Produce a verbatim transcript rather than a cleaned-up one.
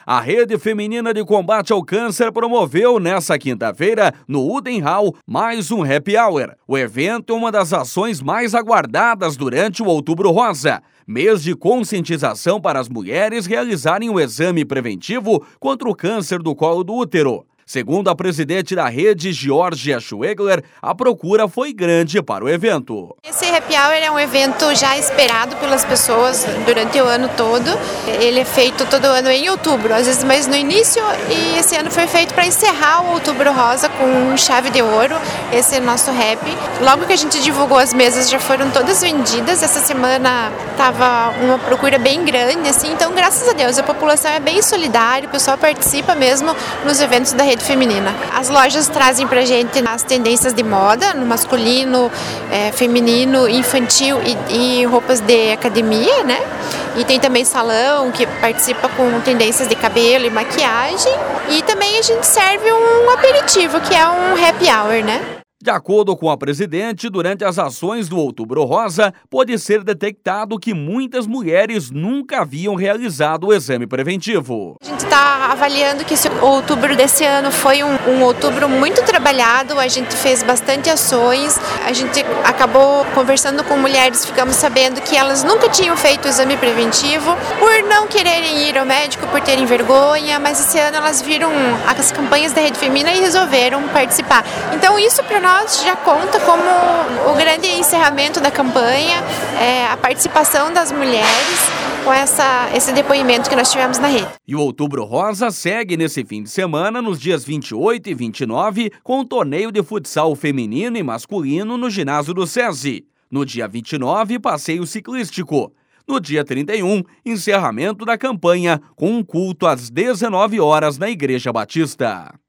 A Rede Feminina de Combate ao Câncer promoveu nesta quinta-feira, no Uden Hall, mais um Happy Hour. O evento é uma das ações mais aguardadas durante o Outubro Rosa, mês de conscientização para as mulheres realizarem o exame preventivo contra o câncer do colo do útero. Segundo a presidente da rede, Georgia Schwegler, a procura foi grande para o evento. Esse Happy Hour é um evento já esperado pelas pessoas durante o ano todo. Ele é feito todo ano em outubro, às vezes mais no início, e esse ano foi feito para encerrar o Outubro Rosa com chave de ouro. Esse é o nosso Happy. Logo que a gente divulgou, as mesas já foram todas vendidas. Essa semana estava uma procura bem grande, assim, então graças a Deus a população é bem solidária, o pessoal participa mesmo nos eventos da rede feminina. As lojas trazem pra gente as tendências de moda, no masculino, é, feminino, infantil e, e roupas de academia, né? E tem também salão que participa com tendências de cabelo e maquiagem. E também a gente serve um aperitivo, que é um happy hour, né? De acordo com a presidente, durante as ações do Outubro Rosa, pode ser detectado que muitas mulheres nunca haviam realizado o exame preventivo. A gente está avaliando que esse outubro desse ano foi um, um outubro muito trabalhado, a gente fez bastante ações, a gente acabou conversando com mulheres, ficamos sabendo que elas nunca tinham feito o exame preventivo, por não quererem ir ao médico, por terem vergonha, mas esse ano elas viram as campanhas da Rede Feminina e resolveram participar. Então isso para nós Nós já conta como o grande encerramento da campanha, é, a participação das mulheres com essa, esse depoimento que nós tivemos na rede. E o Outubro Rosa segue nesse fim de semana, nos dias vinte e oito e vinte e nove, com o torneio de futsal feminino e masculino no ginásio do SESI. No dia vinte e nove, passeio ciclístico. No dia trinta e um, encerramento da campanha com um culto às dezenove horas na Igreja Batista.